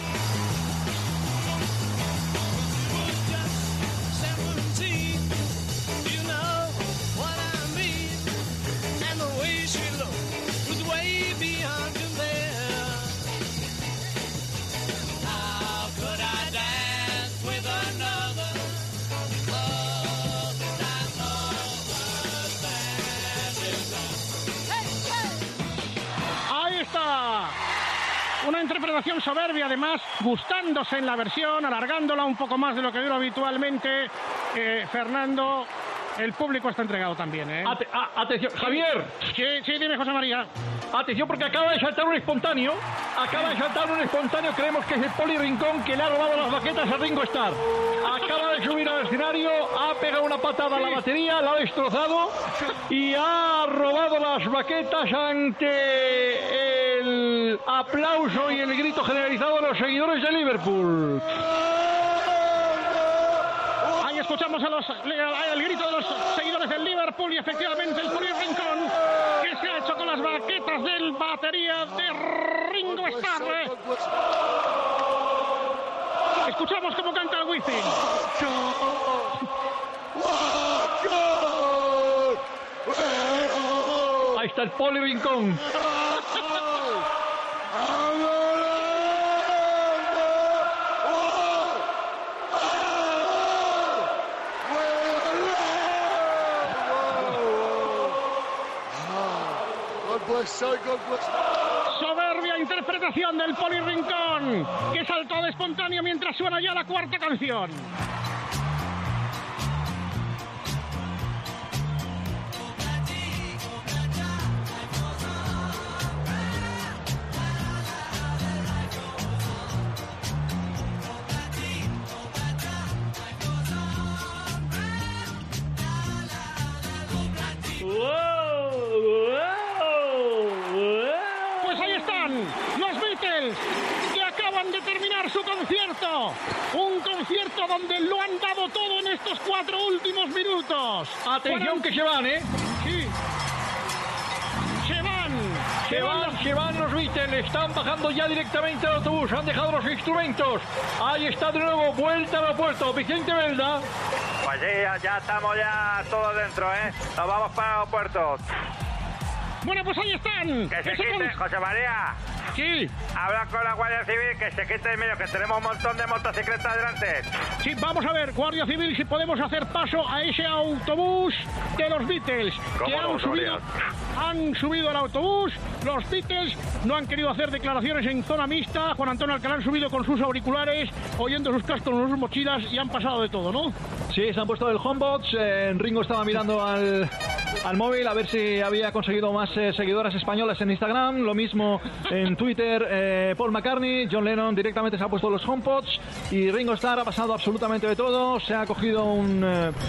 Una interpretación soberbia, además, gustándose en la versión, alargándola un poco más de lo que dura habitualmente. Fernando, el público está entregado también, ¿eh? Atención, Javier. Sí, dime, José María. Atención, porque acaba de saltar un espontáneo. Creemos que es el Poli Rincón que le ha robado las baquetas a Ringo Starr. Acaba de subir al escenario, ha pegado una patada a la batería, la ha destrozado y ha robado las baquetas ante el aplauso y el grito generalizado de los seguidores de Liverpool. Ahí escuchamos el grito de los seguidores del Liverpool y efectivamente el Poli Rincón que se ha hecho con las baquetas del batería de Ringo Starr. Escuchamos cómo canta el Wizzing. Ahí está el Poli Rincón. Soberbia interpretación del Poli Rincón, que saltó de espontáneo mientras suena ya la cuarta canción. Un concierto donde lo han dado todo en estos 4 últimos minutos. Atención que se van, ¿eh? Sí. Se van los Beatles, están bajando ya directamente al autobús, han dejado los instrumentos. Ahí está de nuevo, vuelta al aeropuerto, Vicente Belda. Pues sí, ya estamos ya todos dentro, ¿eh? Nos vamos para el aeropuerto. Bueno, pues ahí están. Que se quiten, José María. Sí. Habla con la Guardia Civil, que se quite en medio, que tenemos un montón de motocicletas delante. Sí, vamos a ver, Guardia Civil, si podemos hacer paso a ese autobús de los Beatles. Que han subido al autobús. Los Beatles no han querido hacer declaraciones en zona mixta. Juan Antonio Alcalá han subido con sus auriculares, oyendo sus cascos en sus mochilas y han pasado de todo, ¿no? Sí, se han puesto el homebox. Ringo estaba mirando al móvil a ver si había conseguido más seguidoras españolas en Instagram. Lo mismo en Twitter. Paul McCartney, John Lennon directamente se ha puesto los HomePods y Ringo Starr ha pasado absolutamente de todo. Se ha cogido un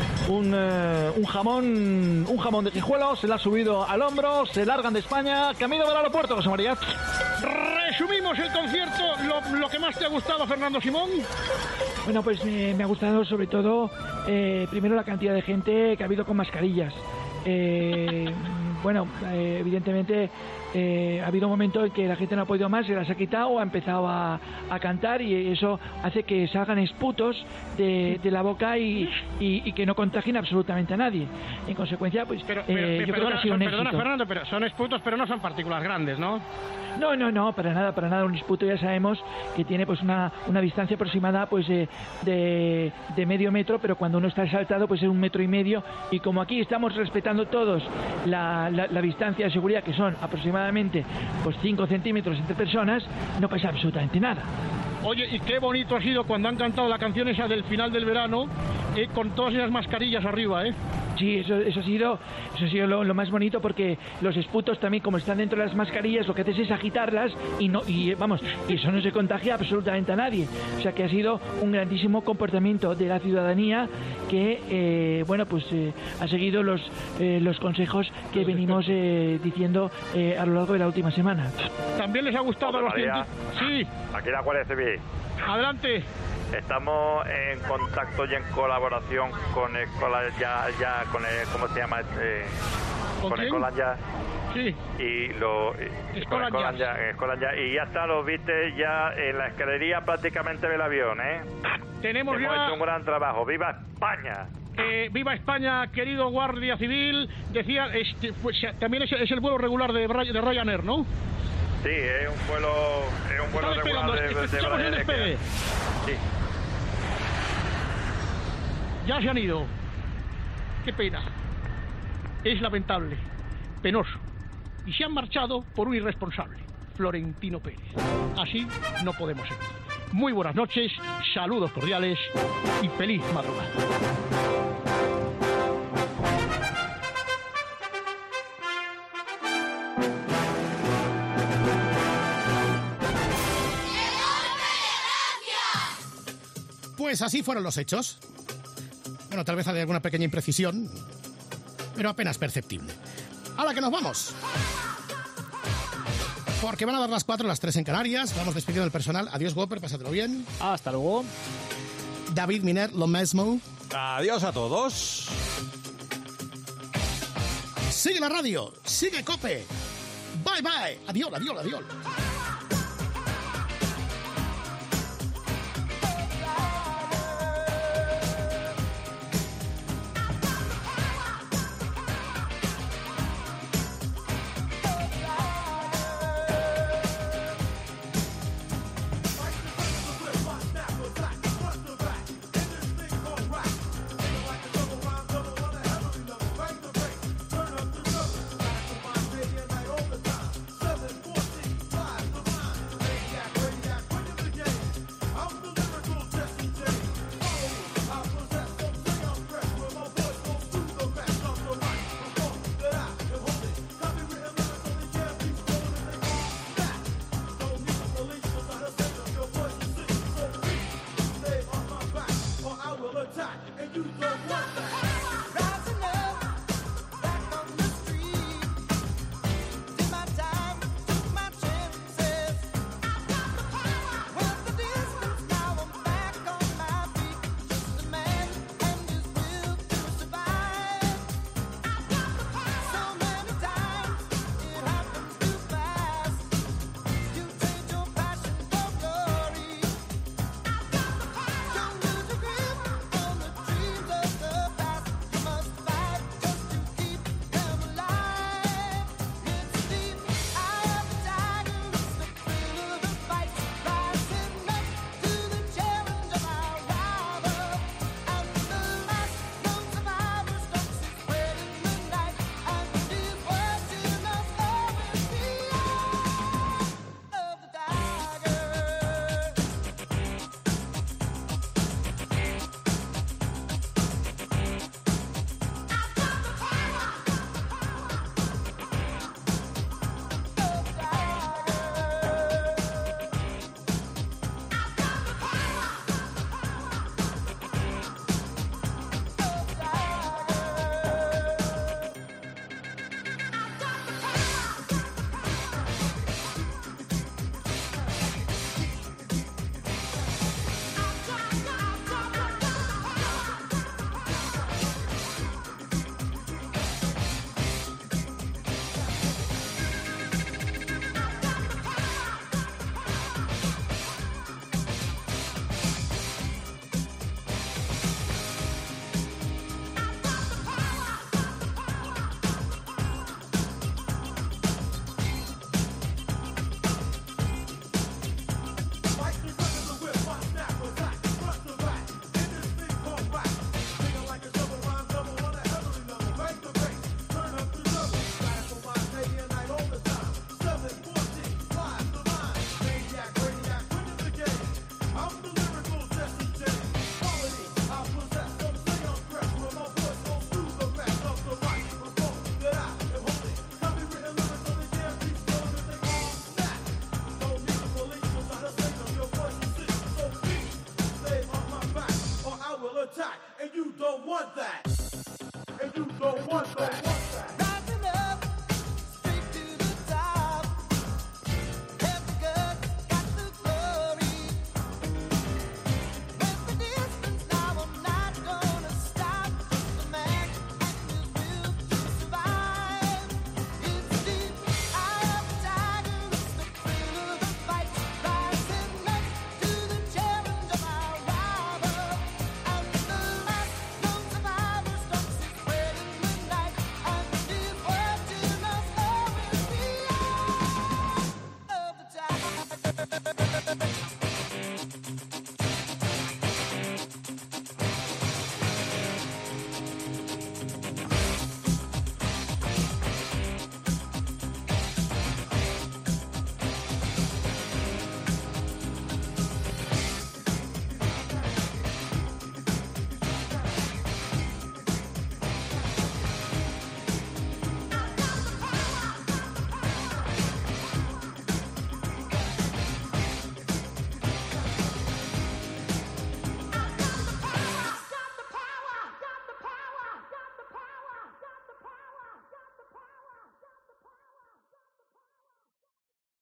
jamón de Guijuelo, se le ha subido al hombro, se largan de España, camino del aeropuerto, José María. Resumimos ¿Cómo es el concierto? ¿Lo que más te ha gustado, Fernando Simón? Bueno, pues me ha gustado sobre todo, primero la cantidad de gente que ha habido con mascarillas. Bueno, evidentemente ha habido un momento en que la gente no ha podido más, se las ha quitado, ha empezado a cantar y eso hace que salgan esputos de la boca y que no contagien absolutamente a nadie. En consecuencia, pues yo creo que ha sido un éxito. Perdona, Fernando, pero son esputos, pero no son partículas grandes, ¿no? No, para nada. Un esputo ya sabemos que tiene pues una distancia aproximada pues de medio metro, pero cuando uno está saltado pues es 1,5 metros, y como aquí estamos respetando todos la distancia de seguridad, que son aproximadamente pues 5 centímetros entre personas, no pasa absolutamente nada. Oye, y qué bonito ha sido cuando han cantado la canción esa del final del verano, con todas esas mascarillas arriba, ¿eh? Sí, eso ha sido lo más bonito, porque los esputos también, como están dentro de las mascarillas, lo que haces es agitarlas y eso no se contagia absolutamente a nadie. O sea que ha sido un grandísimo comportamiento de la ciudadanía que, ha seguido los consejos que venimos diciendo a lo largo de la última semana. ¿También les ha gustado a los científicos? Sí. Aquí la Guardia Civil. Adelante. Estamos en contacto y en colaboración con Escolas ya con el, ¿cómo se llama? Con Escolas ya. Sí. Escolas ya. Y ya está, los viste ya en la escalería prácticamente del avión, ¿eh? Hemos hecho un gran trabajo. ¡Viva España! Viva España, querido Guardia Civil. Decía, también es el vuelo regular de Ryanair, ¿no? Sí, es un vuelo regular de Ryanair. Sí. Ya se han ido. Qué pena. Es lamentable, penoso. Y se han marchado por un irresponsable, Florentino Pérez. Así no podemos seguir. Muy buenas noches, saludos cordiales y feliz madrugada. Pues así fueron los hechos. Bueno, tal vez hay alguna pequeña imprecisión, pero apenas perceptible. ¡Hala, que nos vamos! Porque van a dar las 4, las 3 en Canarias. Vamos despidiendo del personal. Adiós, Whopper, pásatelo bien. Hasta luego. David Miner, lo mismo. Adiós a todos. Sigue la radio, sigue COPE. Bye, bye. Adiós, adiós, adiós. attack, and you don't want that. And you don't want that.